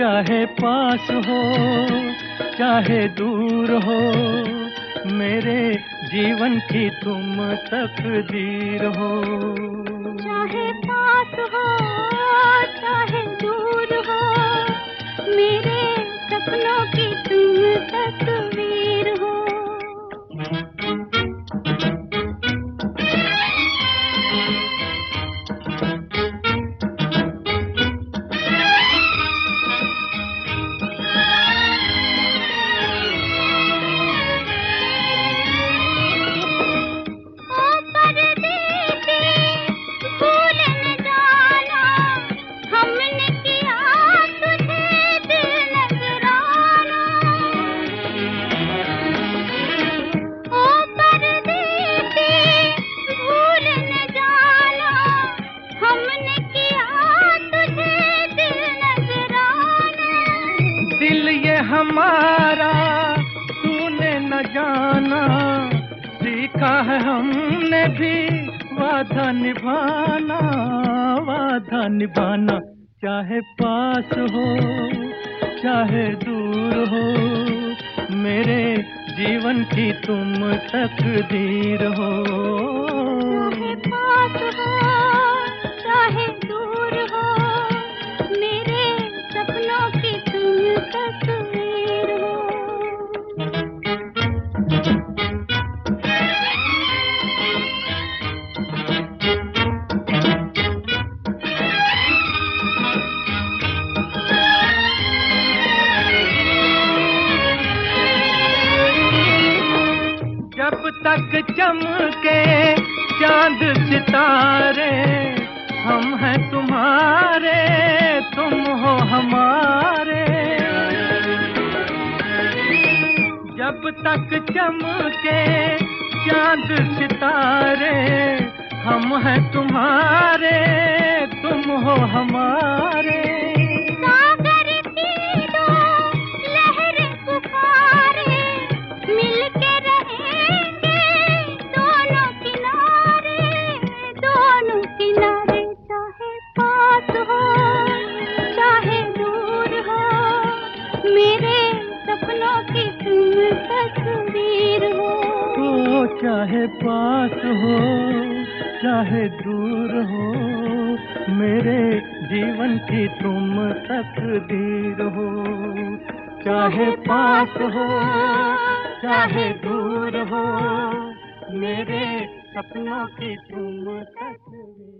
चाहे पास हो चाहे दूर हो, मेरे जीवन की तुम तकदीर हो। चाहे पास हो चाहे दूर हो, मेरे सपनों की तुम तस्वीर हो। दिल ये हमारा तूने न जाना, सीखा है हमने भी वादा निभाना, वादा निभाना। चाहे पास हो चाहे दूर हो, मेरे जीवन की तुम तकदीर हो। चाहे पास हो चाहे दूर हो, मेरे सपनों की तुम तस्वीर हो। जब तक चमके चांद सितारे, हम हैं तुम्हारे तुम हो हमारे। जब तक चमके चांद सितारे, हम हैं तुम्हारे तुम हो हमारे। चाहे पास हो चाहे दूर हो, मेरे जीवन की तुम तकदीर हो। चाहे पास हो चाहे दूर हो, मेरे सपनों की तुम तकदीर।